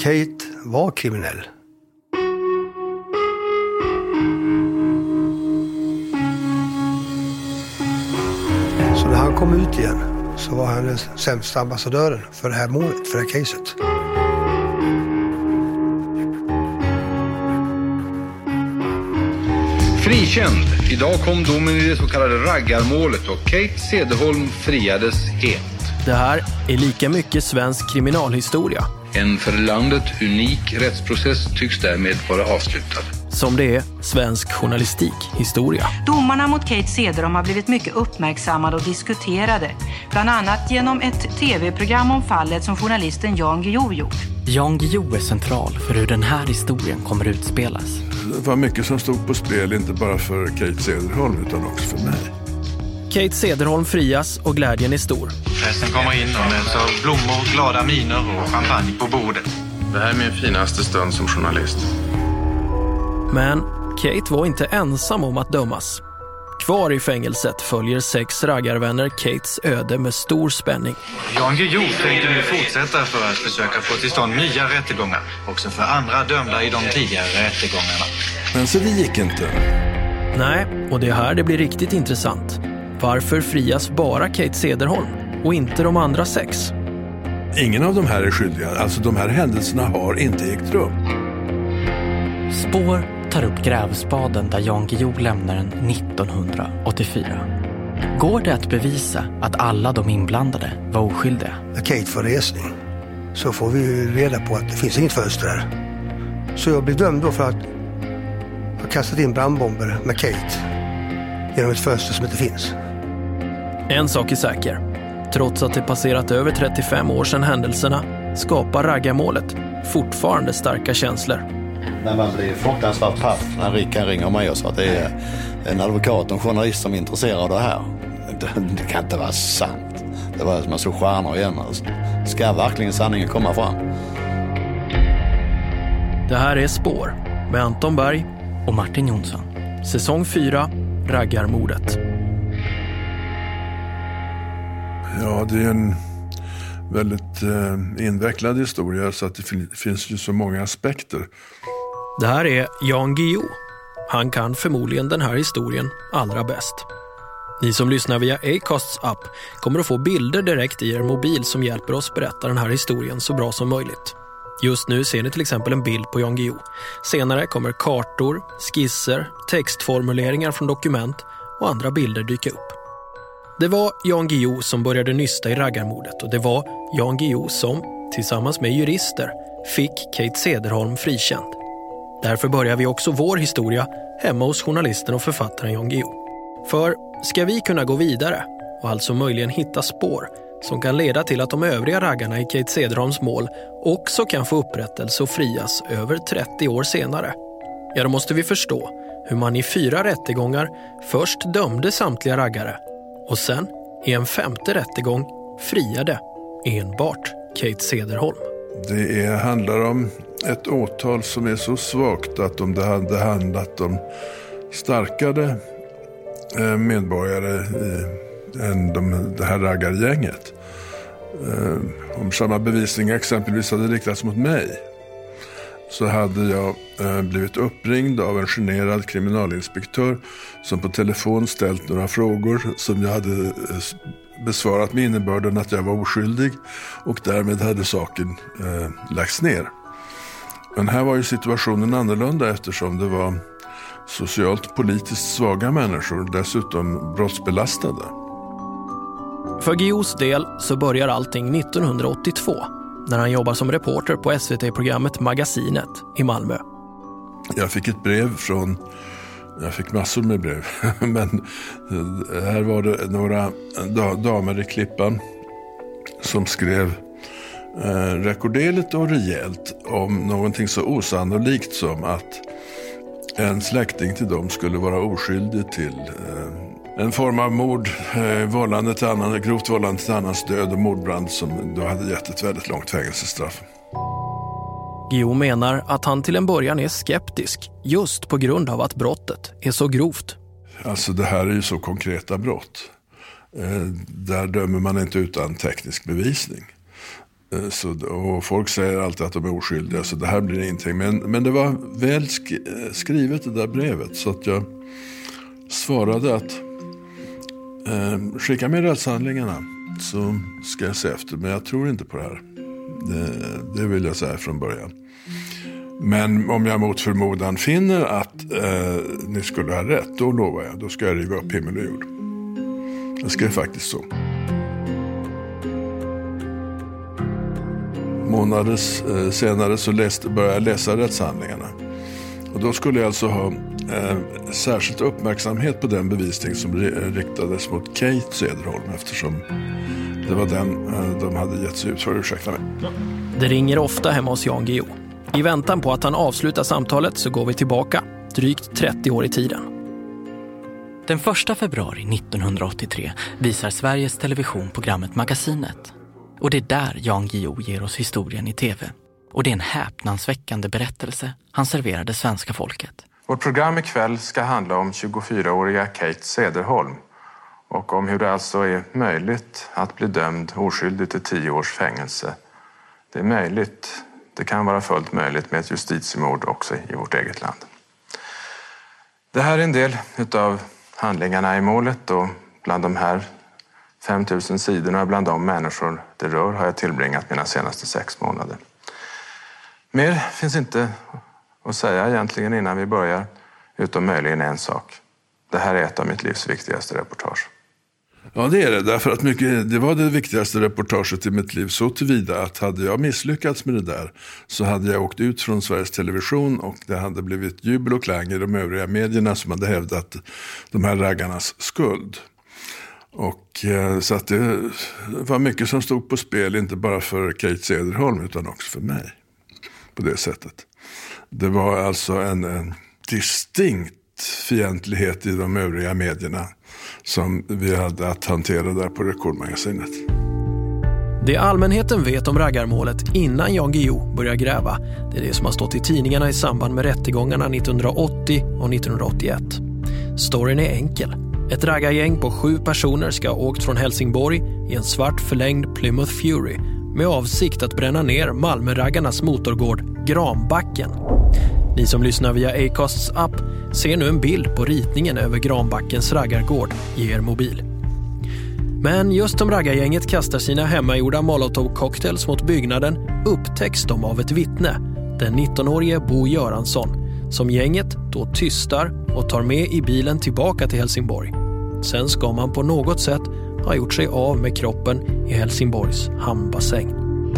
Kate var kriminell. Så när han kom ut igen så var han den sämsta ambassadören för det här målet, för det här caset. Frikänd. Idag kom domen i det så kallade raggarmålet och Kate Cederholm friades helt. Det här är lika mycket svensk kriminalhistoria. En för landet unik rättsprocess tycks därmed vara avslutad. Som det är svensk journalistikhistoria. Domarna mot Kate Cederholm har blivit mycket uppmärksammade och diskuterade. Bland annat genom ett tv-program om fallet som journalisten Jan Guillou gjort. Jan Guillou är central för hur den här historien kommer utspelas. Det var mycket som stod på spel, inte bara för Kate Cederholm utan också för mig. Kate Cederholm frias och glädjen är stor. Festen kommer in och möts av blommor, glada miner och champagne på bordet. Det här är min finaste stund som journalist. Men Kate var inte ensam om att dömas. Kvar i fängelset följer 6 raggarvänner Kates öde med stor spänning. Jan Guillou tänkte nu fortsätta för att försöka få till stånd nya rättegångar. Också för andra dömda i de tidigare rättegångarna. Men så det gick inte. Nej, och det är här det blir riktigt intressant. Varför frias bara Kate Cederholm och inte de andra 6? Ingen av de här är skyldiga. Alltså de här händelserna har inte ägt rum. Spår tar upp grävspaden där Jan Guillou lämnar den 1984. Går det att bevisa att alla de inblandade var oskyldiga? När Kate får resning så får vi reda på att det finns inget fönster där. Så jag blir dömd då för att ha kastat in brandbomber med Kate genom ett fönster som inte finns. En sak är säker. Trots att det passerat över 35 år sedan händelserna skapar raggarmålet fortfarande starka känslor. När man blir fruktansvärt paff när Rickard ringer mig och sa att det är en advokat och en journalist som är intresserad av det här. Det kan inte vara sant. Det var som att så stjärnor igen. Ska verkligen sanningen komma fram? Det här är Spår med Anton Berg och Martin Jonsson. Säsong 4, Raggarmordet. Ja, det är en väldigt invecklad historia så att det finns ju så många aspekter. Det här är Jan Guillou. Han kan förmodligen den här historien allra bäst. Ni som lyssnar via Acasts app kommer att få bilder direkt i er mobil som hjälper oss berätta den här historien så bra som möjligt. Just nu ser ni till exempel en bild på Jan Guillou. Senare kommer kartor, skisser, textformuleringar från dokument och andra bilder dyka upp. Det var Jan Guillou som började nysta i raggarmordet och det var Jan Guillou som, tillsammans med jurister, fick Kate Cederholm frikänd. Därför börjar vi också vår historia hemma hos journalisten och författaren Jan Guillou. För ska vi kunna gå vidare och alltså möjligen hitta spår som kan leda till att de övriga raggarna i Kate Cederholms mål också kan få upprättelse och frias över 30 år senare, ja då måste vi förstå hur man i 4 rättegångar först dömde samtliga raggare och sen i en 5:e rättegång friade enbart Kate Cederholm. Det handlar om ett åtal som är så svagt att om det hade handlat om starkare medborgare än det här raggargänget. Om samma bevisning exempelvis hade riktats mot mig så hade jag blivit uppringd av en generad kriminalinspektör som på telefon ställt några frågor som jag hade besvarat med innebörden att jag var oskyldig och därmed hade saken lagts ner. Men här var ju situationen annorlunda eftersom det var socialt och politiskt svaga människor, dessutom brottsbelastade. För Guillous del så börjar allting 1982 när han jobbar som reporter på SVT-programmet Magasinet i Malmö. Jag fick ett brev jag fick massor med brev, men här var det några damer i Klippan som skrev rekorderligt och rejält om någonting så osannolikt som att en släkting till dem skulle vara oskyldig till en form av mord, grovt vållande till annans död och mordbrand som då hade gett ett väldigt långt fängelsestraff. Guillou menar att han till en början är skeptisk just på grund av att brottet är så grovt. Alltså det här är ju så konkreta brott. Där dömer man inte utan teknisk bevisning. Och folk säger alltid att de är oskyldiga, så det här blir ingenting. Men det var väl skrivet det där brevet, så att jag svarade att skicka med rättshandlingarna så ska jag se efter. Men jag tror inte på det här. Det vill jag säga från början. Men om jag mot förmodan finner att ni skulle ha rätt, då lovar jag. Då ska jag riva upp himmel och jord. Det ska faktiskt så. Månader senare så började jag läsa rättshandlingarna. Och då skulle jag alltså ha särskilt uppmärksamhet på den bevisning som riktades mot Kate Cederholm, eftersom det var den de hade gett sig ut för. Ursäkta mig. Det ringer ofta hemma hos Jan Guillou. I väntan på att han avslutar samtalet så går vi tillbaka, drygt 30 år i tiden. Den 1 februari 1983 visar Sveriges Television programmet Magasinet. Och det är där Jan Guillou ger oss historien i tv. Och det är en häpnadsväckande berättelse han serverade svenska folket. Vårt program ikväll ska handla om 24-åriga Kate Cederholm. Och om hur det alltså är möjligt att bli dömd oskyldig till 10 års fängelse. Det är möjligt, det kan vara fullt möjligt med ett justitiemord också i vårt eget land. Det här är en del av handlingarna i målet, och bland de här 5000 sidorna, bland de människor det rör, har jag tillbringat mina senaste 6 månader. Mer finns inte att säga egentligen innan vi börjar, utom möjligen en sak. Det här är ett av mitt livs viktigaste reportage. Ja, det är det. Därför att det var det viktigaste reportaget i mitt liv, så tillvida att hade jag misslyckats med det där så hade jag åkt ut från Sveriges Television och det hade blivit jubel och klang i de övriga medierna som hade hävdat de här raggarnas skuld. Och så att det var mycket som stod på spel, inte bara för Kate Cederholm utan också för mig på det sättet. Det var alltså en distinkt fientlighet i de övriga medierna som vi hade att hantera där på Rekordmagasinet. Det allmänheten vet om raggarmålet innan Jan Guillou börjar gräva, det är det som har stått i tidningarna i samband med rättegångarna 1980 och 1981. Storyn är enkel. Ett raggargäng på 7 personer ska ha åkt från Helsingborg i en svart förlängd Plymouth Fury med avsikt att bränna ner Malmöraggarnas motorgård Granbacken. Ni som lyssnar via Acasts app ser nu en bild på ritningen över Granbackens raggargård i er mobil. Men just som raggargänget kastar sina hemmagjorda Molotov-cocktails mot byggnaden upptäcks de av ett vittne, den 19-årige Bo Göransson, som gänget då tystar och tar med i bilen tillbaka till Helsingborg. Sen ska man på något sätt ha gjort sig av med kroppen i Helsingborgs hamnbassäng.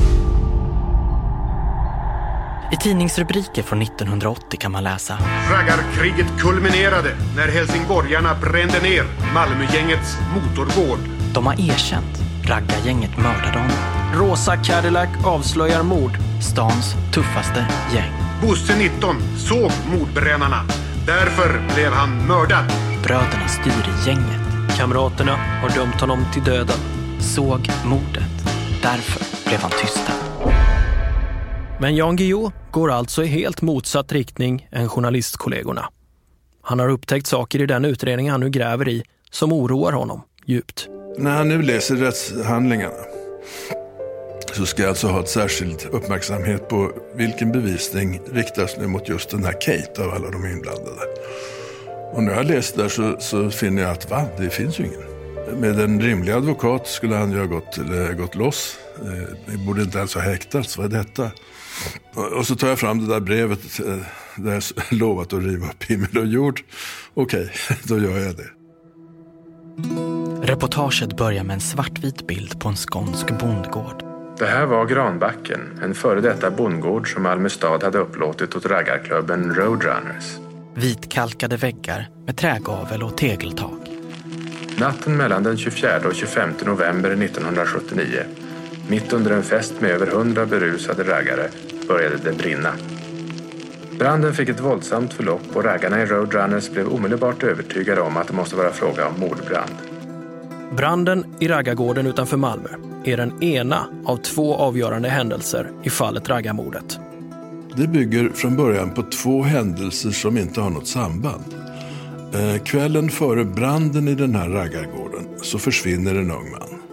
I tidningsrubriker från 1980 kan man läsa: Raggarkriget kulminerade när helsingborgarna brände ner Malmögängets motorgård. De har erkänt. Raggargänget mördade honom. Rosa Cadillac avslöjar mord. Stans tuffaste gäng. Bosse 19 såg mordbrännarna. Därför blev han mördad. Bröderna styr i gänget. Kamraterna har dömt honom till döden. Såg mordet. Därför blev han tystad. Men Jan Guillou går alltså i helt motsatt riktning än journalistkollegorna. Han har upptäckt saker i den utredning han nu gräver i som oroar honom djupt. När han nu läser rättshandlingarna så ska jag alltså ha ett särskilt uppmärksamhet på vilken bevisning riktas nu mot just den här Kate av alla de inblandade. Och när jag läst där så finner jag att det finns ju ingen. Med en rimlig advokat skulle han ju ha gått loss. Det borde inte ens ha häktats, vad är detta? Och så tar jag fram det där brevet där jag lovat att riva upp himmel och jord. Okej, då gör jag det. Reportaget börjar med en svartvit bild på en skånsk bondgård. Det här var Granbacken, en före detta bondgård som Malmö stad hade upplåtit åt raggarklubben Roadrunners. Vitkalkade väggar med trägavel och tegeltak. Natten mellan den 24 och 25 november 1979, mitt under en fest med över 100 berusade raggare, började det brinna. Branden fick ett våldsamt förlopp och raggarna i Roadrunners blev omedelbart övertygade om att det måste vara fråga om mordbrand. Branden i raggargården utanför Malmö är den ena av 2 avgörande händelser i fallet raggarmordet. Det bygger från början på 2 händelser som inte har något samband. Kvällen före branden i den här raggargården så försvinner en ung man.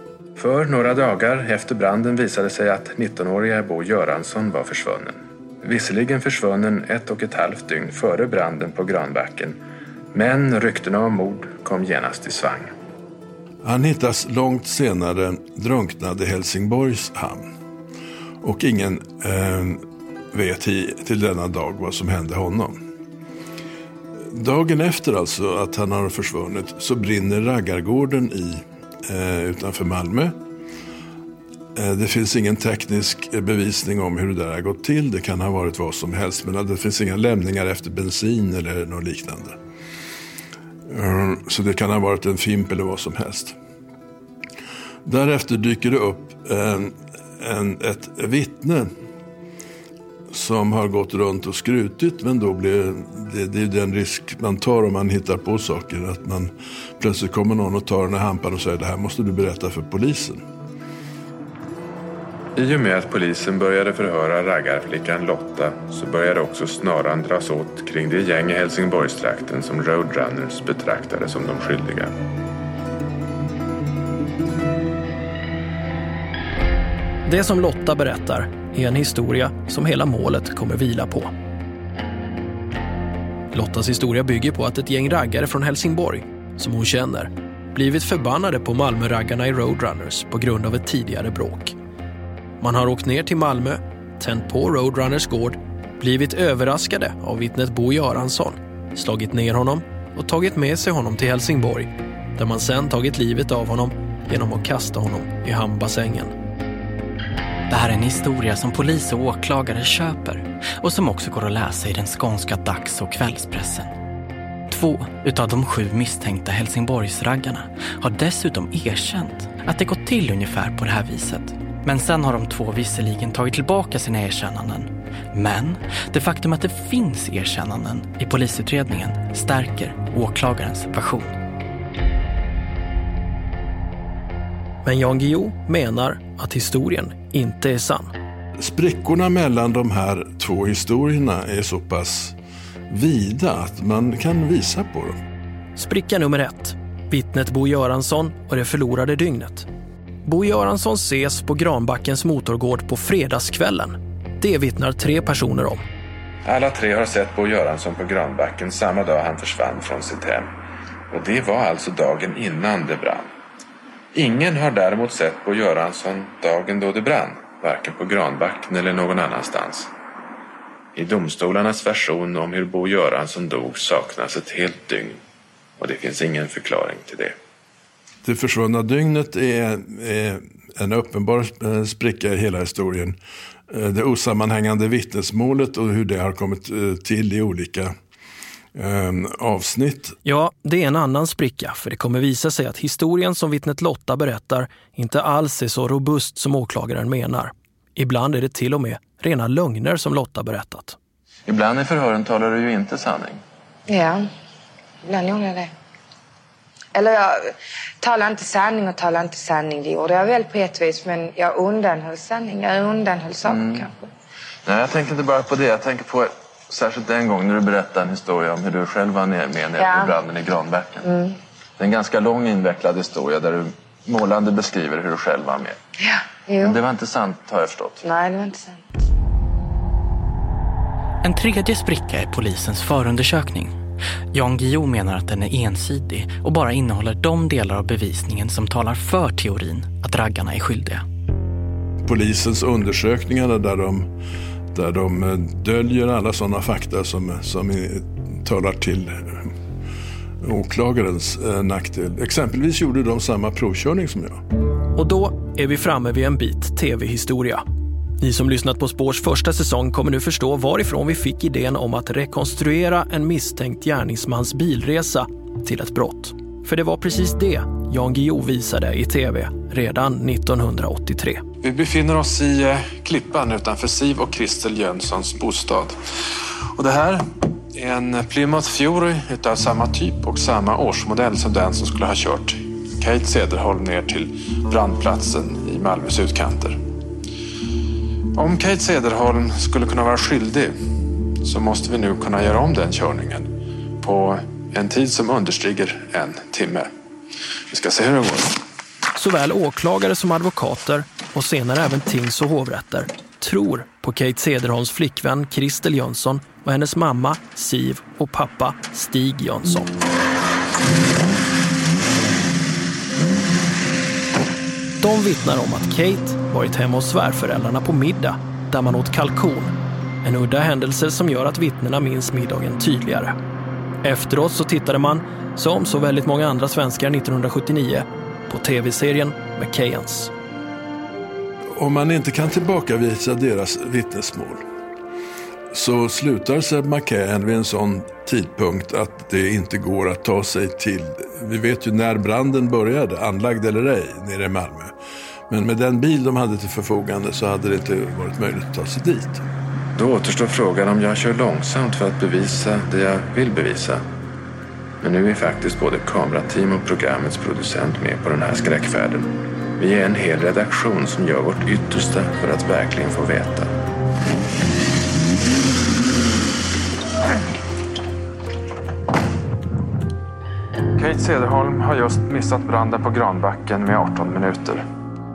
För några dagar efter branden visade sig att 19-åriga Bo Göransson var försvunnen. Visserligen försvunnen 1,5 dygn före branden på Granbacken, men ryktena om mord kom genast i svang. Han hittas långt senare drunknad i Helsingborgs hamn. Och ingen vet till denna dag vad som hände honom. Dagen efter alltså att han har försvunnit så brinner Raggargården utanför Malmö. Det finns ingen teknisk bevisning om hur det där har gått till. Det kan ha varit vad som helst, men det finns inga lämningar efter bensin eller något liknande. Så det kan ha varit en fimp eller vad som helst. Därefter dyker det upp ett vittne som har gått runt och skrutit, men då blir det den risk man tar om man hittar på saker, att man plötsligt kommer någon och tar den här hampan och säger det här måste du berätta för polisen. I och med att polisen började förhöra raggarflickan Lotta så började också snaran dras åt kring det gäng i Helsingborgstrakten som Roadrunners betraktade som de skyldiga. Det som Lotta berättar är en historia som hela målet kommer vila på. Lottas historia bygger på att ett gäng raggare från Helsingborg, som hon känner, blivit förbannade på Malmö-raggarna i Roadrunners på grund av ett tidigare bråk. Man har åkt ner till Malmö, tänt på Roadrunners gård, blivit överraskade av vittnet Bo Göransson, slagit ner honom och tagit med sig honom till Helsingborg, där man sen tagit livet av honom genom att kasta honom i hamnbassängen. Det här är en historia som polis och åklagare köper och som också går att läsa i den skånska dags- och kvällspressen. 2 utav de 7 misstänkta Helsingborgsraggarna har dessutom erkänt att det gått till ungefär på det här viset. Men sen har de 2 visserligen tagit tillbaka sina erkännanden. Men det faktum att det finns erkännanden i polisutredningen stärker åklagarens version. Men Jan Guillou menar att historien inte är sann. Sprickorna mellan de här 2 historierna är så pass vida att man kan visa på dem. Spricka nummer 1. Vittnet Bo Göransson och det förlorade dygnet. Bo Göransson ses på Granbackens motorgård på fredagskvällen. Det vittnar 3 personer om. Alla 3 har sett Bo Göransson på Granbacken samma dag han försvann från sitt hem. Och det var alltså dagen innan det brann. Ingen har däremot sett Bo Göransson dagen då det brann, varken på Granbacken eller någon annanstans. I domstolarnas version om hur Bo Göransson dog saknas ett helt dygn, och det finns ingen förklaring till det. Det försvunna dygnet är en uppenbar spricka i hela historien. Det osammanhängande vittnesmålet och hur det har kommit till i olika avsnitt. Ja, det är en annan spricka, för det kommer visa sig att historien som vittnet Lotta berättar inte alls är så robust som åklagaren menar. Ibland är det till och med rena lögner som Lotta berättat. Ibland i förhören talar du ju inte sanning. Ja, ibland gjorde jag det. Eller jag talar inte sanning, det gjorde jag väl på ett vis, men jag undanhöll sanning, jag undanhöll saker kanske. Nej, jag tänker inte bara på det, jag tänker på särskilt en gång när du berättade en historia om hur du själv var med i branden i Granbacken. Det är en ganska lång invecklad historia där du målande beskriver hur du själv var med. Ja, jo. Men det var inte sant, har jag förstått. Nej, det var inte sant. En tredje spricka är polisens förundersökning. Jan Guillou menar att den är ensidig och bara innehåller de delar av bevisningen som talar för teorin att raggarna är skyldiga. Polisens undersökningar där de döljer alla sådana fakta som talar till åklagarens nackdel. Exempelvis gjorde de samma provkörning som jag. Och då är vi framme vid en bit tv-historia. Ni som lyssnat på Spårs första säsong kommer nu förstå varifrån vi fick idén om att rekonstruera en misstänkt gärningsmans bilresa till ett brott. För det var precis det Jan Guillou visade i tv redan 1983. Vi befinner oss i Klippan utanför Siv och Christel Jönssons bostad. Och det här är en Plymouth Fury utav samma typ och samma årsmodell som den som skulle ha kört Kate Cederholm ner till brandplatsen i Malmös utkanter. Om Kate Cederholm skulle kunna vara skyldig så måste vi nu kunna göra om den körningen på en tid som understiger 1 timme. Vi ska se hur det går. Såväl åklagare som advokater och senare även tings- och hovrätter tror på Kate Cederholms flickvän Kristel Jönsson och hennes mamma Siv och pappa Stig Jönsson. De vittnar om att Kate varit hemma hos svärföräldrarna på middag där man åt kalkon. En udda händelse som gör att vittnena minns middagen tydligare. Efteråt så tittade man, som så väldigt många andra svenskar 1979, på tv-serien McKayans. Om man inte kan tillbakavisa deras vittnesmål så slutar Seb McKayan vid en sån tidpunkt att det inte går att ta sig till. Vi vet ju när branden började, anlagd eller ej, nere i Malmö. Men med den bil de hade till förfogande så hade det inte varit möjligt att ta sig dit. Då återstår frågan om jag kör långsamt för att bevisa det jag vill bevisa. Men nu är faktiskt både kamerateam och programmets producent med på den här skräckfärden. Vi är en hel redaktion som gör vårt yttersta för att verkligen få veta. Kate Cederholm har just missat branden på Granbacken med 18 minuter.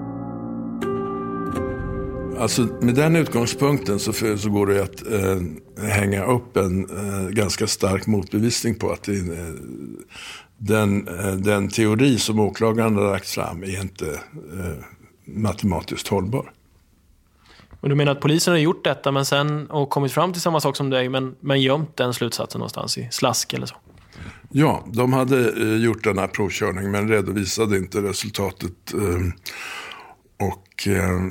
Alltså med den utgångspunkten så går det att hänga upp en ganska stark motbevisning på att den teori som åklagaren har lagt fram är inte matematiskt hållbar. Och du menar att polisen har gjort detta men sen och kommit fram till samma sak som dig men gömt den slutsatsen någonstans i slask eller så? Ja, de hade gjort den här provkörning men redovisade inte resultatet och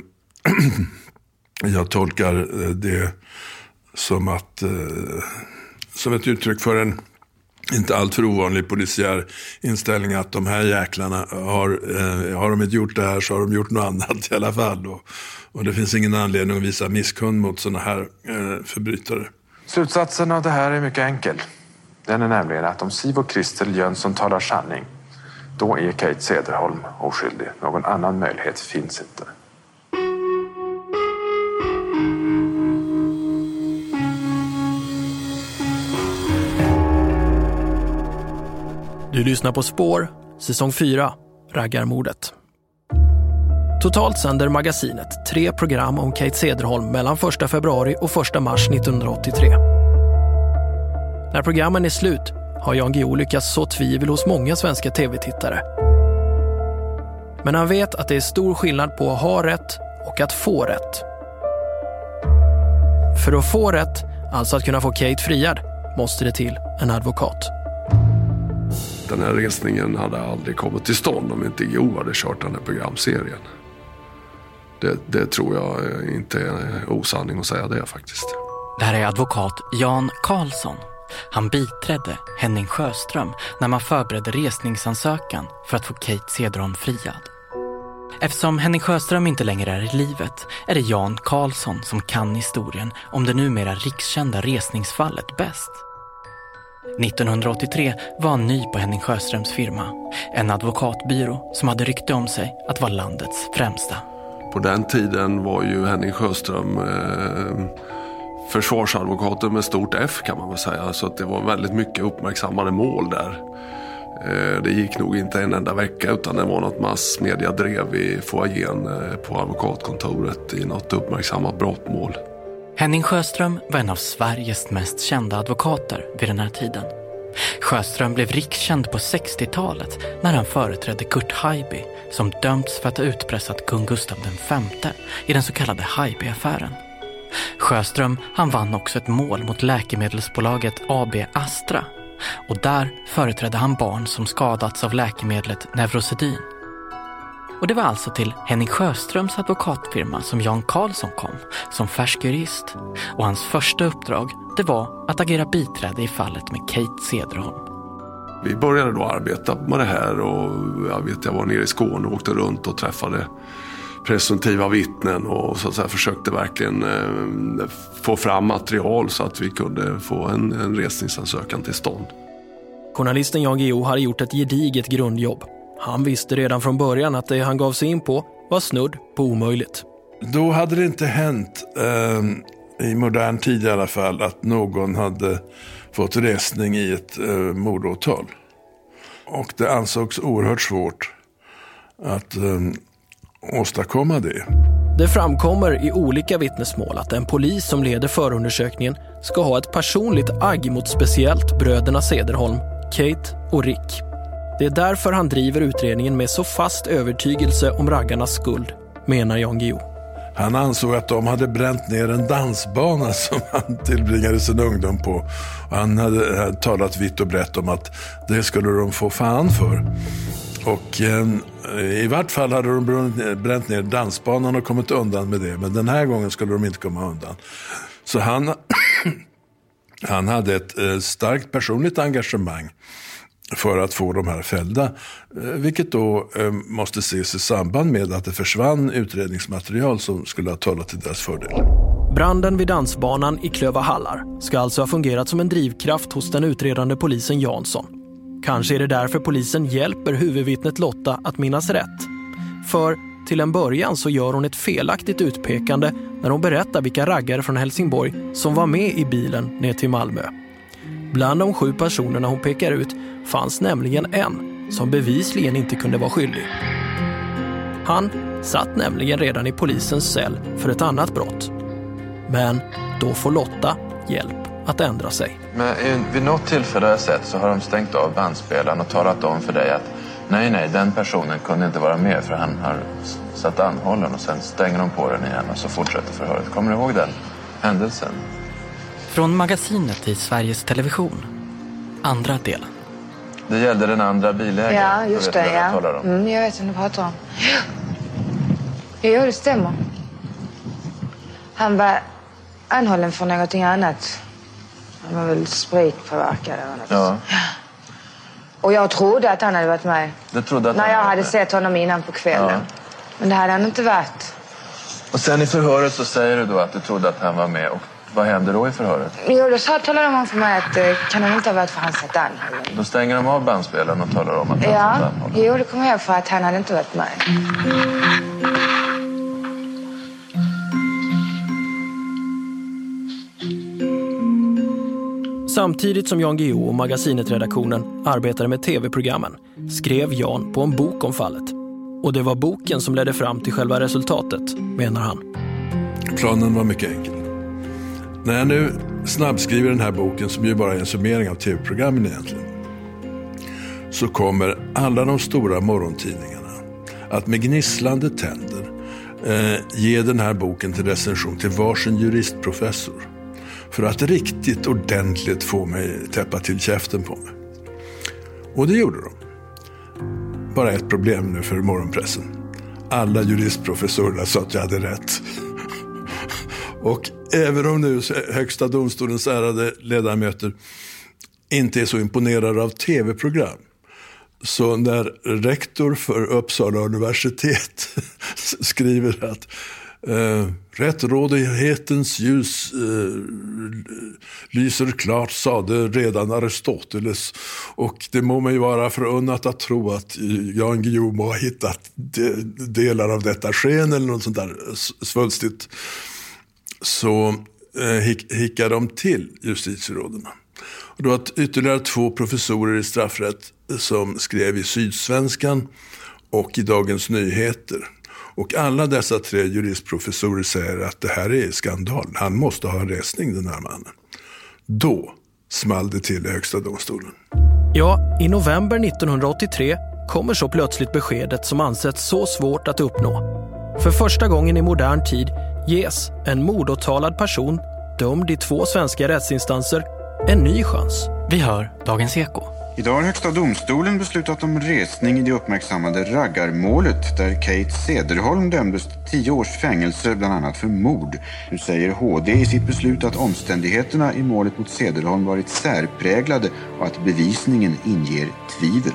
jag tolkar det som ett uttryck för en inte alltför ovanlig polisiär inställning att de här jäklarna har de inte gjort det här så har de gjort något annat i alla fall. Och det finns ingen anledning att visa misskund mot sådana här förbrytare. Slutsatsen av det här är mycket enkel. Den är nämligen att om Siv och Kristel Jönsson talar sanning, då är Kate Cederholm oskyldig. Någon annan möjlighet finns inte. Du lyssnar på Spår, säsong 4, Raggarmordet. Totalt sänder magasinet 3 program om Kate Cederholm mellan 1 februari och 1 mars 1983. När programmen är slut har Jan Guillou lyckats så tvivel hos många svenska tv-tittare. Men han vet att det är stor skillnad på att ha rätt och att få rätt. För att få rätt, alltså att kunna få Kate friad, måste det till en advokat. Den här resningen hade aldrig kommit till stånd om inte Guillou hade kört den här programserien. Det tror jag inte är osanning att säga det faktiskt. Det här är advokat Jan Karlsson. Han biträdde Henning Sjöström när man förberedde resningsansökan för att få Kate Cederholm friad. Eftersom Henning Sjöström inte längre är i livet är det Jan Karlsson som kan historien om det numera rikskända resningsfallet bäst. 1983 var han ny på Henning Sjöströms firma, en advokatbyrå som hade rykte om sig att vara landets främsta. På den tiden var ju Henning Sjöström försvarsadvokaten med stort F kan man väl säga, så att det var väldigt mycket uppmärksammade mål där. Det gick nog inte en enda vecka utan det var något massmedia drev i foajén på advokatkontoret i något uppmärksammat brottmål. Henning Sjöström var en av Sveriges mest kända advokater vid den här tiden. Sjöström blev rikskänd på 60-talet när han företrädde Kurt Haijby som dömts för att ha utpressat kung Gustav V i den så kallade Haijby-affären. Sjöström han vann också ett mål mot läkemedelsbolaget AB Astra och där företrädde han barn som skadats av läkemedlet Neurosedyn. Och det var alltså till Henning Sjöströms advokatfirma som Jan Karlsson kom som färsk jurist. Och hans första uppdrag det var att agera biträde i fallet med Kate Cederholm. Vi började då arbeta med det här och jag var nere i Skåne och åkte runt och träffade presumtiva vittnen och så att säga försökte verkligen få fram material så att vi kunde få en resningsansökan till stånd. Journalisten Jan Guillou hade gjort ett gediget grundjobb. Han visste redan från början att det han gav sig in på var snudd på omöjligt. Då hade det inte hänt, i modern tid i alla fall, att någon hade fått resning i ett mordåtal. Och det ansågs oerhört svårt att åstadkomma det. Det framkommer i olika vittnesmål att en polis som leder förundersökningen ska ha ett personligt agg mot speciellt bröderna Cederholm, Kate och Rick. Det är därför han driver utredningen med så fast övertygelse om raggarnas skuld, menar Jan Guillou. Han ansåg att de hade bränt ner en dansbana som han tillbringade sin ungdom på. Han hade talat vitt och brett om att det skulle de få fan för. Och i vart fall hade de bränt ner dansbanan och kommit undan med det. Men den här gången skulle de inte komma undan. Så han hade ett starkt personligt engagemang för att få de här fällda. Vilket då måste ses i samband med att det försvann utredningsmaterial som skulle ha talat till deras fördel. Branden vid dansbanan i Klövahallar ska alltså ha fungerat som en drivkraft hos den utredande polisen Jansson. Kanske är det därför polisen hjälper huvudvittnet Lotta att minnas rätt. För till en början så gör hon ett felaktigt utpekande när hon berättar vilka raggare från Helsingborg som var med i bilen ner till Malmö. Bland de 7 personerna hon pekar ut fanns nämligen en som bevisligen inte kunde vara skyldig. Han satt nämligen redan i polisens cell för ett annat brott. Men då får Lotta hjälp att ändra sig. Men vid något tillfälle jag sett så har de stängt av bandspelaren och talat om för dig att nej, den personen kunde inte vara med för han har satt anhållen, och sen stänger de på den igen och så fortsätter förhöret. Kommer du ihåg den händelsen? Från magasinet i Sveriges Television. Andra delen. Det gällde den andra bilägaren. Ja, just det. Ja. Jag vet vad du pratar om. Jo, det stämmer. Han var anhållen för någonting annat. Han var väl spritpåverkad eller något. Ja. Och jag trodde att han hade varit med. Du trodde att när han jag hade hade sett honom innan på kvällen. Ja. Men det hade han inte varit. Och sen i förhöret så säger du då att du trodde att han var med. Och vad hände då i förhöret? Jo, då talade de om för mig att kan han inte ha varit för han satt anhållen. Då stänger de av bandspelaren och talar om att han satt anhållen. Jo, det kommer jag ihåg för att han hade inte varit med. Samtidigt som Jan Guillou och Magasinet-redaktionen arbetade med tv-programmen skrev Jan på en bok om fallet. Och det var boken som ledde fram till själva resultatet, menar han. Planen var mycket enkel. När jag nu snabbskriver den här boken, som ju bara är en summering av tv-programmen egentligen, så kommer alla de stora morgontidningarna att med gnisslande tänder ge den här boken till recension till varsin juristprofessor. För att riktigt ordentligt få mig täppa till käften på mig. Och det gjorde de. Bara ett problem nu för morgonpressen. Alla juristprofessorerna sa att jag hade rätt. Och även om nu Högsta domstolens ärade ledamöter inte är så imponerade av tv-program, så när rektor för Uppsala universitet skriver att rättrådighetens ljus lyser klart, sade redan Aristoteles, och det må man ju vara förunnat att tro att Jan Guillou må ha hittat delar av detta sken eller något sånt där svulstigt, så hickar de till justitieråderna. Och då var ytterligare 2 professorer i straffrätt som skrev i Sydsvenskan och i Dagens Nyheter. Och alla dessa 3 juristprofessorer säger att det här är skandal. Han måste ha en resning, den här mannen. Då small det till i Högsta domstolen. Ja, i november 1983 kommer så plötsligt beskedet som ansetts så svårt att uppnå. För första gången i modern tid ges en mordåtalad person, dömd i 2 svenska rättsinstanser, en ny chans. Vi hör Dagens Eko. Idag har Högsta domstolen beslutat om resning i det uppmärksammade raggarmålet där Kate Cederholm dömdes till 10 års fängelse bland annat för mord. Nu säger HD i sitt beslut att omständigheterna i målet mot Cederholm varit särpräglade och att bevisningen inger tvivel.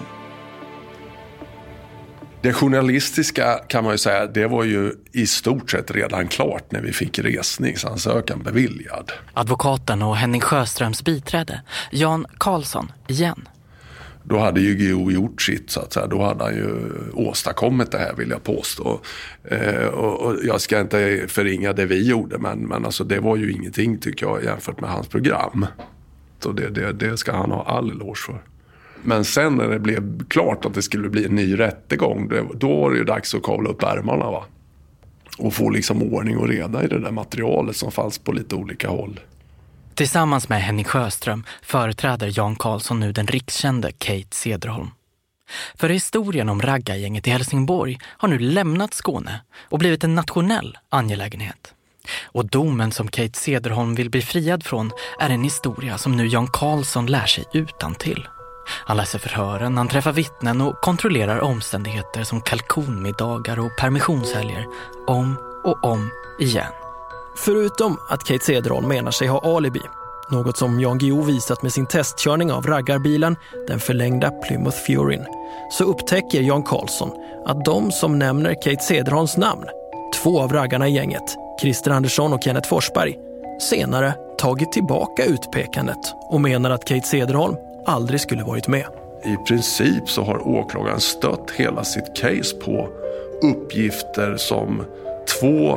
Det journalistiska kan man ju säga, det var ju i stort sett redan klart när vi fick resningsansökan beviljad. Advokaten och Henning Sjöströms biträde, Jan Karlsson, igen. Då hade ju Guillou gjort sitt, så att säga. Då hade han ju åstadkommit det här, vill jag påstå. Och jag ska inte förringa det vi gjorde, men alltså det var ju ingenting, tycker jag, jämfört med hans program. Så det ska han ha all eloge för. Men sen när det blev klart att det skulle bli en ny rättegång, då var det ju dags att kavla upp ärmarna, va? Och få liksom ordning och reda i det där materialet som fanns på lite olika håll. Tillsammans med Henning Sjöström företräder Jan Karlsson nu den rikskände Kate Cederholm. För historien om raggargänget i Helsingborg har nu lämnat Skåne och blivit en nationell angelägenhet. Och domen som Kate Cederholm vill bli friad från är en historia som nu Jan Karlsson lär sig utantill. Han läser förhören, han träffar vittnen och kontrollerar omständigheter som kalkonmiddagar och permissionshelger om och om igen. Förutom att Kate Cederholm menar sig ha alibi, något som Jan Guillou visat med sin testkörning av raggarbilen, den förlängda Plymouth Furyn, så upptäcker Jan Karlsson att de som nämner Kate Cederholms namn, 2 av raggarna i gänget, Christer Andersson och Kenneth Forsberg, senare tagit tillbaka utpekandet och menar att Kate Cederholm aldrig skulle varit med. I princip så har åklagaren stött hela sitt case på uppgifter som 2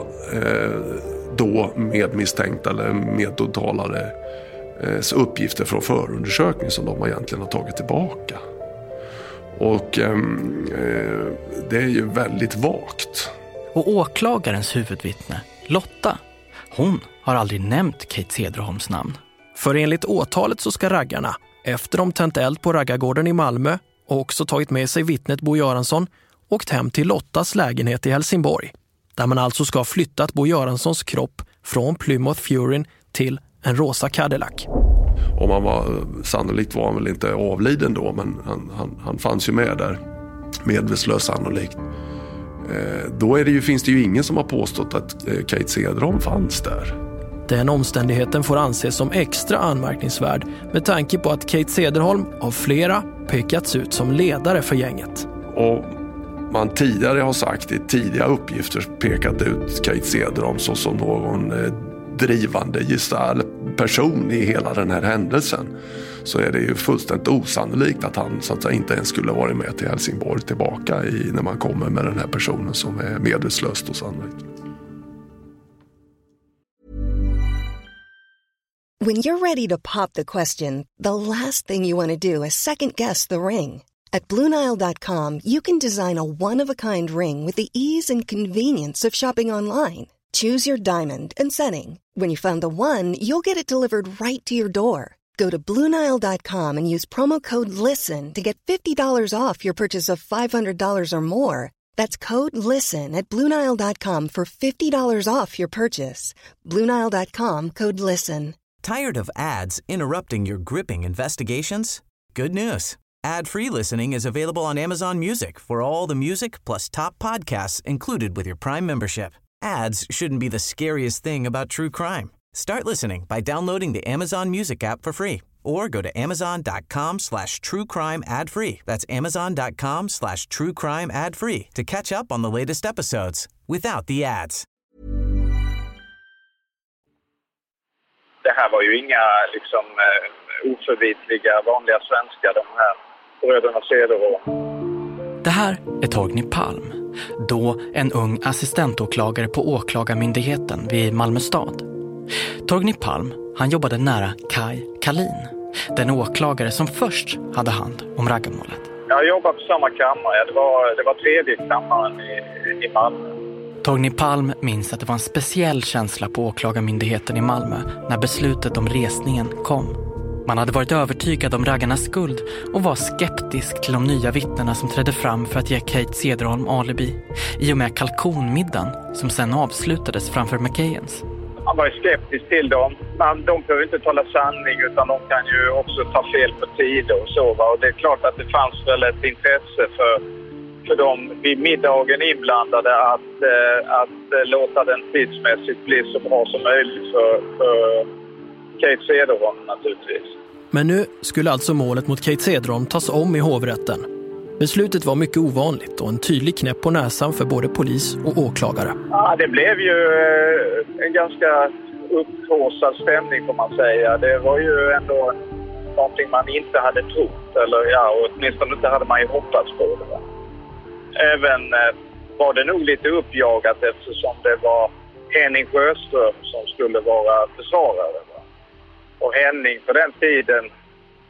då medmisstänkta eller medåtalade uppgifter från förundersökning som de egentligen har tagit tillbaka. Och det är ju väldigt vagt. Och åklagarens huvudvittne, Lotta, hon har aldrig nämnt Kate Cederholms namn. För enligt åtalet så ska raggarna, efter de tänt eld på raggargården i Malmö och också tagit med sig vittnet Bo Göransson, åkt hem till Lottas lägenhet i Helsingborg, där man alltså ska ha flyttat Bo Göranssons kropp från Plymouth Furyn till en rosa Cadillac. Om han var, sannolikt var han väl inte avliden då, men han fanns ju med där, medvetslös sannolikt. Då finns det ju ingen som har påstått att Kate Cederholm fanns där. Den omständigheten får anses som extra anmärkningsvärd med tanke på att Kate Cederholm av flera pekats ut som ledare för gänget. Och man tidigare har sagt i tidiga uppgifter pekat ut Kate Cederholm som någon drivande person i hela den här händelsen, så är det ju fullständigt osannolikt att han så att säga inte ens skulle varit med till Helsingborg tillbaka när man kommer med den här personen som är medvetslös och sannolikt. When you're ready to pop the question, the last thing you want to do is second-guess the ring. At BlueNile.com, you can design a one-of-a-kind ring with the ease and convenience of shopping online. Choose your diamond and setting. When you find the one, you'll get it delivered right to your door. Go to BlueNile.com and use promo code LISTEN to get $50 off your purchase of $500 or more. That's code LISTEN at BlueNile.com for $50 off your purchase. BlueNile.com, code LISTEN. Tired of ads interrupting your gripping investigations? Good news. Ad-free listening is available on Amazon Music for all the music plus top podcasts included with your Prime membership. Ads shouldn't be the scariest thing about true crime. Start listening by downloading the Amazon Music app for free or go to amazon.com/truecrime ad-free. That's amazon.com/truecrime ad-free to catch up on the latest episodes without the ads. Det här var ju inga oförvitliga vanliga svenskar, de här bröderna Cederholm. Det här är Torgny Palm, då en ung assistentåklagare på åklagarmyndigheten vid Malmö stad. Torgny Palm, han jobbade nära Kai Kalin, den åklagare som först hade hand om raggarmålet. Jag jobbade på samma kammare, det var tredje kammaren i Malmö. Torgny Palm minns att det var en speciell känsla på åklagarmyndigheten i Malmö när beslutet om resningen kom. Man hade varit övertygad om raggarnas skuld och var skeptisk till de nya vittnena som trädde fram för att ge Kate Cederholm alibi i och med kalkonmiddagen som sen avslutades framför McKayens. Man var ju skeptisk till dem. De behöver inte tala sanning utan de kan ju också ta fel på tid och så. Och det är klart att det fanns väl ett intresse för dem vid middagen inblandade att låta den tidsmässigt bli så bra som möjligt för Kate Cederholm naturligtvis. Men nu skulle alltså målet mot Kate Cederholm tas om i hovrätten. Beslutet var mycket ovanligt och en tydlig knäpp på näsan för både polis och åklagare. Ja, det blev ju en ganska upphaussad stämning får man säga. Det var ju ändå någonting man inte hade trott, eller åtminstone inte hade man ju hoppats på det. Va? Även var det nog lite uppjagat eftersom det var Henning Sjöström som skulle vara försvarare. Va? Och Henning på den tiden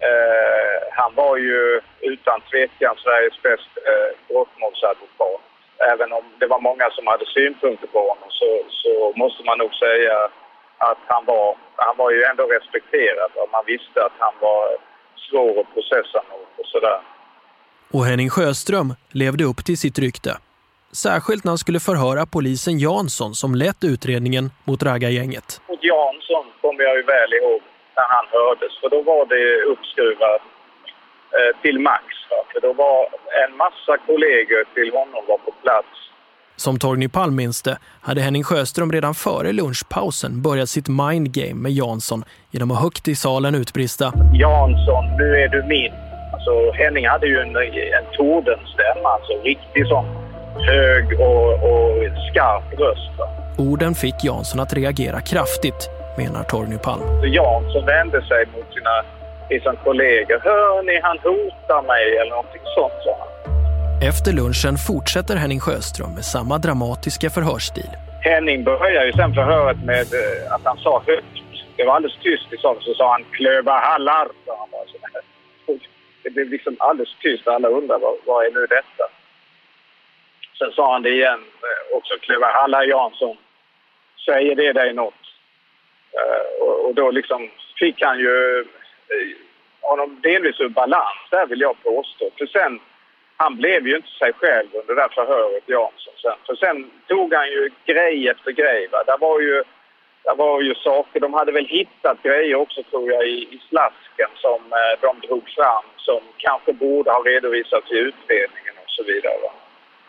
Han var ju utan tvekan Sveriges bästa brottmålsadvokat. Även om det var många som hade synpunkter på honom så måste man nog säga att han var ju ändå respekterad. Och man visste att han var svår att processa mot och sådär. Och Henning Sjöström levde upp till sitt rykte. Särskilt när han skulle förhöra polisen Jansson som lett utredningen mot raggargänget. Mot Jansson kommer jag ju väl ihåg när han hördes. För då var det uppskruvat till max. För då var en massa kollegor till honom var på plats. Som Torgny Palm minns det hade Henning Sjöström redan före lunchpausen börjat sitt mindgame med Jansson genom att högt i salen utbrista: Jansson, nu är du min. Alltså Henning hade ju en tordenstämma, alltså riktigt sån hög och skarp röst. Orden fick Jansson att reagera kraftigt, menar Torgny Palm. Så Jansson vände sig mot sina kollegor. Hör ni, han hotar mig eller någonting sånt. Så. Efter lunchen fortsätter Henning Sjöström med samma dramatiska förhörsstil. Henning börjar ju sen förhöret med att han sa högt. Det var alldeles tyst i sånt, så sa han klövarhallar. Det blev liksom alldeles tyst. Alla undrar vad är nu detta? Sen sa han det igen också. Klövarhallar Jansson. Säger det dig något? Och då liksom fick han ju honom delvis ur balans, där vill jag påstå. För sen, han blev ju inte sig själv under det där förhöret Jansson sen. För sen tog han ju grej efter grej. Va? Det var ju saker, de hade väl hittat grejer också tror jag i slasken som de drog fram som kanske borde ha redovisats i utredningen och så vidare. Va?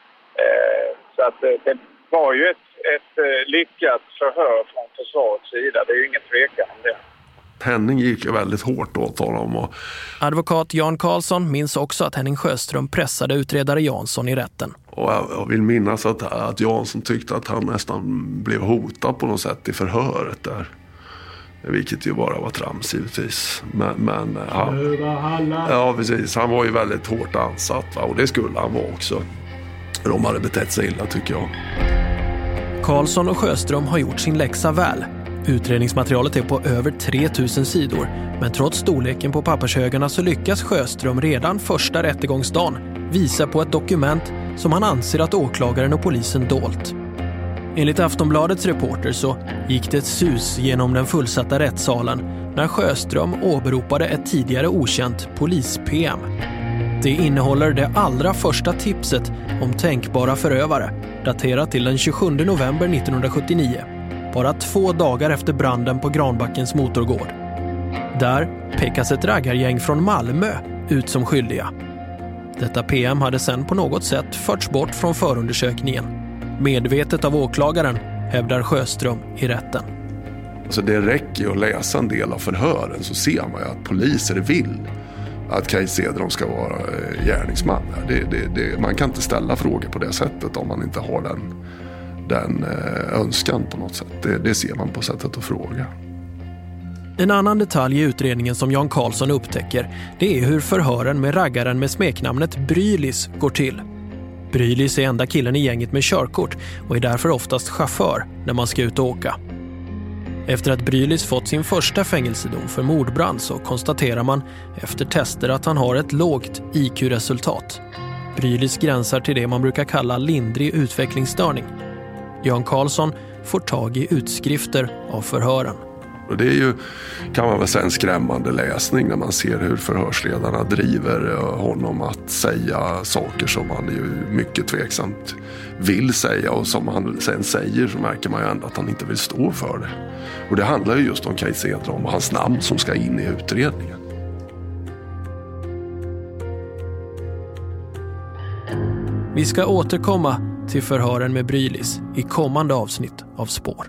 Så att det var ju ett lyckat förhör från försvarets sida, det är ju ingen tvekan om det. Henning gick ju väldigt hårt åt honom. Och... Advokat Jan Karlsson minns också att Henning Sjöström pressade utredare Jansson i rätten. Och jag vill minnas att Jansson tyckte att han nästan blev hotad på något sätt i förhöret där. Vilket ju bara var trams givetvis. Men ja, precis. Han var ju väldigt hårt ansatt, va? Och det skulle han vara också. De hade betett sig illa tycker jag. Karlsson och Sjöström har gjort sin läxa väl. Utredningsmaterialet är på över 3000 sidor, men trots storleken på pappershögarna så lyckas Sjöström redan första rättegångsdagen visa på ett dokument som han anser att åklagaren och polisen dolt. Enligt Aftonbladets reporter så gick det ett sus genom den fullsatta rättssalen när Sjöström åberopade ett tidigare okänt polis-PM. Det innehåller det allra första tipset om tänkbara förövare, daterat till den 27 november 1979. Bara 2 dagar efter branden på Granbackens motorgård. Där pekas ett raggargäng från Malmö ut som skyldiga. Detta PM hade sen på något sätt förts bort från förundersökningen. Medvetet av åklagaren, hävdar Sjöström i rätten. Alltså det räcker ju att läsa en del av förhören så ser man ju att poliser vill att Kate Cederholm ska vara gärningsman. Man kan inte ställa frågor på det sättet om man inte har den önskan på något sätt. Det ser man på sättet att fråga. En annan detalj i utredningen som Jan Karlsson upptäcker, det är hur förhören med raggaren med smeknamnet Brylis går till. Brylis är enda killen i gänget med körkort och är därför oftast chaufför när man ska ut och åka. Efter att Brylis fått sin första fängelsedom för mordbrand så konstaterar man efter tester att han har ett lågt IQ-resultat. Brylis gränsar till det man brukar kalla lindrig utvecklingsstörning. Jan Karlsson får tag i utskrifter av förhören. Och det är ju, kan man väl säga, en skrämmande läsning när man ser hur förhörsledarna driver honom att säga saker som han ju mycket tveksamt vill säga, och som han sen säger så märker man ju ändå att han inte vill stå för det. Och det handlar ju just om Kate Cederholm och hans namn som ska in i utredningen. Vi ska återkomma till förhören med Brylis i kommande avsnitt av Spår.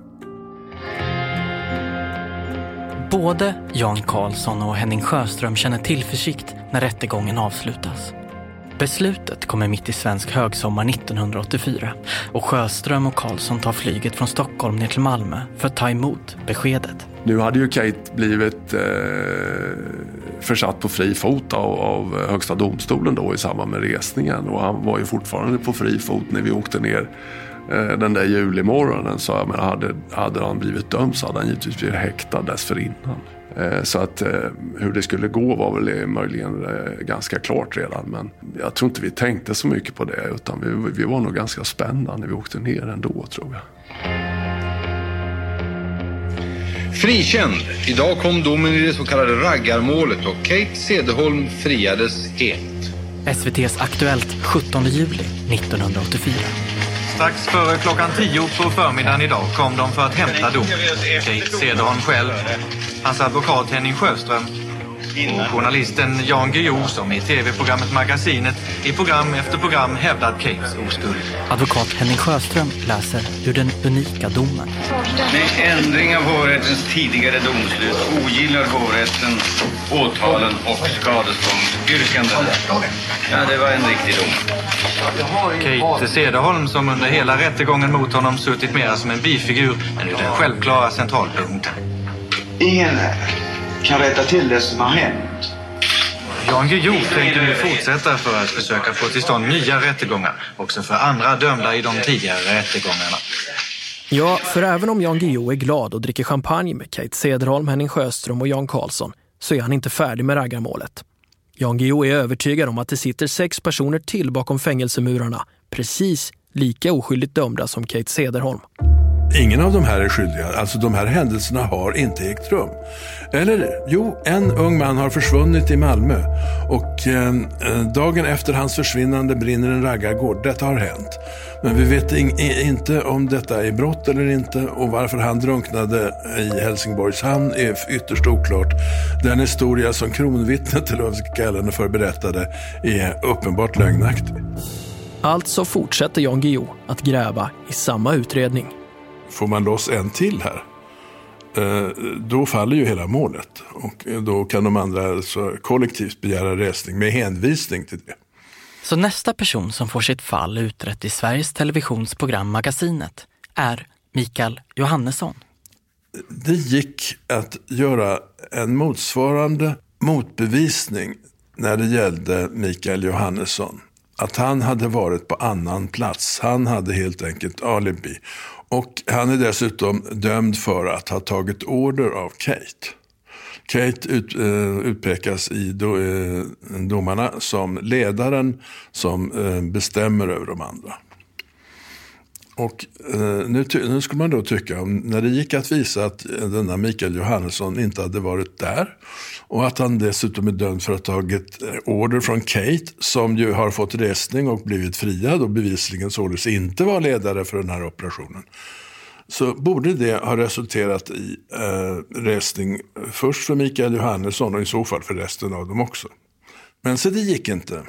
Både Jan Karlsson och Henning Sjöström känner tillförsikt när rättegången avslutas. Beslutet kommer mitt i svensk högsommar 1984 och Sjöström och Karlsson tar flyget från Stockholm ner till Malmö för att ta emot beskedet. Nu hade ju Kate blivit försatt på fri fot av Högsta domstolen då i samband med resningen. Och han var ju fortfarande på fri fot när vi åkte ner den där julimorgonen. Så jag menar, hade han blivit dömd så hade han givetvis blivit häktad dessförinnan. Så att hur det skulle gå var väl möjligen ganska klart redan. Men jag tror inte vi tänkte så mycket på det, utan vi var nog ganska spända när vi åkte ner ändå, tror jag. Frikänd. Idag kom domen i det så kallade raggarmålet och Kate Cederholm friades helt. SVT:s Aktuellt 17 juli 1984. Strax före klockan 10 på förmiddagen idag kom de för att hämta dom. Kate Cederholm själv, hans advokat Henning Sjöström och journalisten Jan Guillou som i tv-programmet Magasinet i program efter program hävdat Kates oskuld. Advokat Henning Sjöström läser ur den unika domen. Med ändring av hovrättens tidigare domslut ogillar hovrätten åtalen och skadeståndsyrkanden. Ja, det var en riktig dom. Kate Cederholm som under hela rättegången mot honom suttit mera som en bifigur än nu den självklara centralpunkten. Ingen kan rätta till det som har hänt. Jan Guillou tänker nu fortsätta för att försöka få till stånd nya rättegångar, också för andra dömda i de tidigare rättegångarna. Ja, för även om Jan Guillou är glad och dricker champagne med Kate Cederholm, Henning Sjöström och Jan Karlsson, så är han inte färdig med raggarmålet. Jan Guillou är övertygad om att det sitter 6 personer till bakom fängelsemurarna, precis lika oskyldigt dömda som Kate Cederholm. Ingen av de här är skyldiga, alltså de här händelserna har inte ägt rum. Eller, jo, en ung man har försvunnit i Malmö och dagen efter hans försvinnande brinner en raggargård. Detta har hänt. Men vi vet inte om detta är brott eller inte, och varför han drunknade i Helsingborgs hamn är ytterst oklart. Den historia som kronvittnet, eller vad vi ska kalla den för, berättade är uppenbart lögnaktig. Alltså fortsätter Jan Guillou att gräva i samma utredning. Får man loss en till här, då faller ju hela målet. Och då kan de andra alltså kollektivt begära resning med hänvisning till det. Så nästa person som får sitt fall utrett i Sveriges Televisions program Magasinet är Mikael Johannesson. Det gick att göra en motsvarande motbevisning när det gällde Mikael Johannesson. Att han hade varit på annan plats. Han hade helt enkelt alibi. Och han är dessutom dömd för att ha tagit order av Kate. Kate utpekas i domarna som ledaren som bestämmer över de andra. Och nu skulle man då tycka, när det gick att visa att denna Mikael Johannesson inte hade varit där och att han dessutom är dömd för att ha tagit order från Kate, som ju har fått resning och blivit friad och bevisligen således inte var ledare för den här operationen, så borde det ha resulterat i resning först för Mikael Johannesson och i så fall för resten av dem också. Men så det gick inte.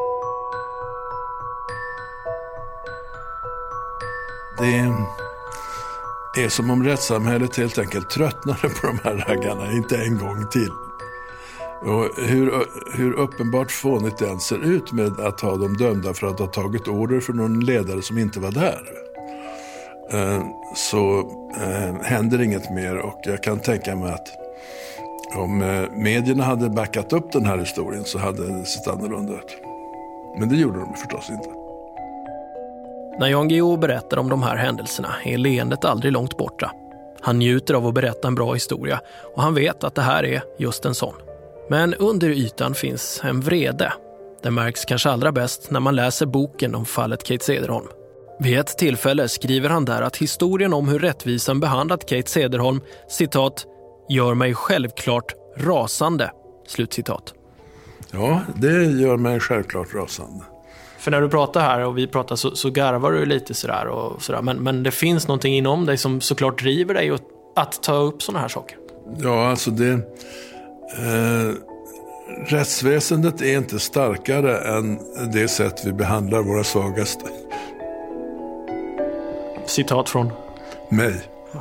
Det är som om rättssamhället helt enkelt tröttnade på de här raggarna, inte en gång till. Och hur uppenbart fånigt det än ser ut med att ha dem dömda för att ha tagit order för någon ledare som inte var där, så händer inget mer. Och jag kan tänka mig att om medierna hade backat upp den här historien så hade det sett annorlunda ut. Men det gjorde de förstås inte. När Jan Guillou berättar om de här händelserna är leendet aldrig långt borta. Han njuter av att berätta en bra historia och han vet att det här är just en sån. Men under ytan finns en vrede. Det märks kanske allra bäst när man läser boken om fallet Kate Cederholm. Vid ett tillfälle skriver han där att historien om hur rättvisan behandlat Kate Cederholm, citat, gör mig självklart rasande, slutcitat. Ja, det gör mig självklart rasande. För när du pratar här och vi pratar så garvar du lite sådär och sådär. Men det finns någonting inom dig som såklart driver dig att ta upp sådana här saker. Ja, alltså rättsväsendet är inte starkare än det sätt vi behandlar våra svagaste. Citat från mig.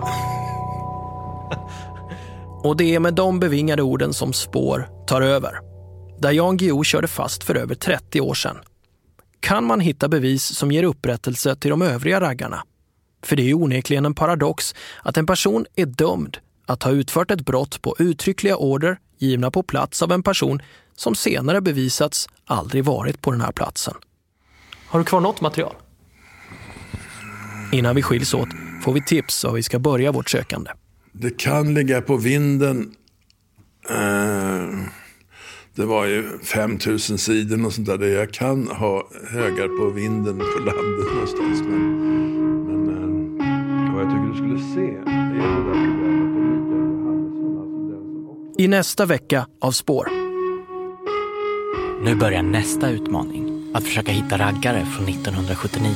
Och det är med de bevingade orden som spår tar över. Där Jan Guillou körde fast för över 30 år sedan. Kan man hitta bevis som ger upprättelse till de övriga raggarna? För det är onekligen en paradox att en person är dömd att ha utfört ett brott på uttryckliga order givna på plats av en person som senare bevisats aldrig varit på den här platsen. Har du kvar något material? Innan vi skiljs åt får vi tips och vi ska börja vårt sökande. Det kan ligga på vinden. Det var ju 5000 sidor och sånt där. Jag kan ha högar på vinden på landet någonstans. Men vad jag tycker du skulle se är det där programmet om Mikael Johannesson. I nästa vecka av Spår. Nu börjar nästa utmaning. Att försöka hitta raggare från 1979.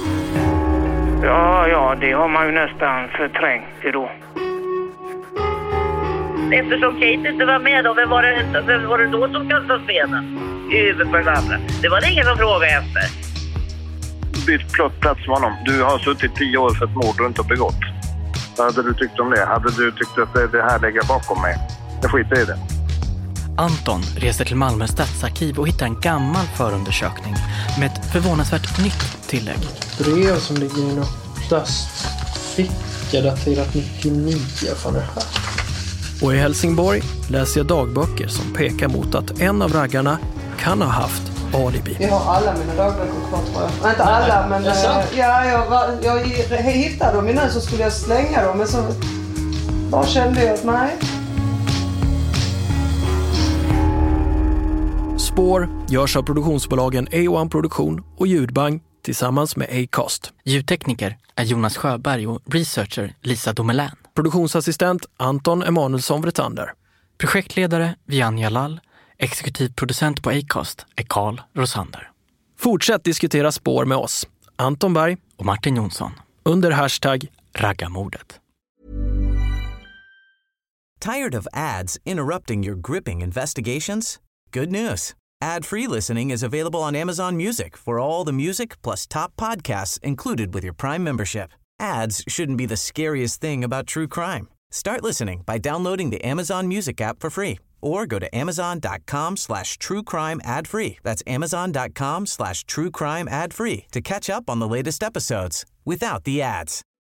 Ja, det har man ju nästan förträngt då. Eftersom Kate inte var med då, vem var det då som kastade stenen i huvudet på den andra? Det var det ingen som frågade efter. Bytt plottplats med honom. Du har suttit 10 år för ett mord du inte har begått. Vad hade du tyckt om det? Hade du tyckt att det här lägger bakom mig? Jag skiter i det. Anton reser till Malmö stadsarkiv och hittar en gammal förundersökning med ett förvånansvärt nytt tillägg. Brev som ligger i någon plastficka daterat 99 från det här. Och i Helsingborg läser jag dagböcker som pekar mot att en av raggarna kan ha haft alibi. Jag har alla mina dagböcker kvar, tror jag. Inte alla, men jag hittade dem innan så skulle jag slänga dem. Men så bara kände jag att nej. Spår görs av produktionsbolagen A1 Produktion och Ljudbang tillsammans med Acast. Ljudtekniker är Jonas Sjöberg och researcher Lisa Domelän. Produktionsassistent Anton Emanuelsson Vretander. Projektledare Vianja Lall. Exekutiv producent på Acast är Carl Rosander. Fortsätt diskutera Spår med oss, Anton Berg och Martin Jonsson. Under hashtag Raggarmordet. Tired of ads interrupting your gripping investigations? Good news. Ad-free listening is available on Amazon Music for all the music plus top podcasts included with your Prime membership. Ads shouldn't be the scariest thing about true crime. Start listening by downloading the Amazon Music app for free or go to amazon.com/truecrime ad-free. That's amazon.com/truecrime ad-free to catch up on the latest episodes without the ads.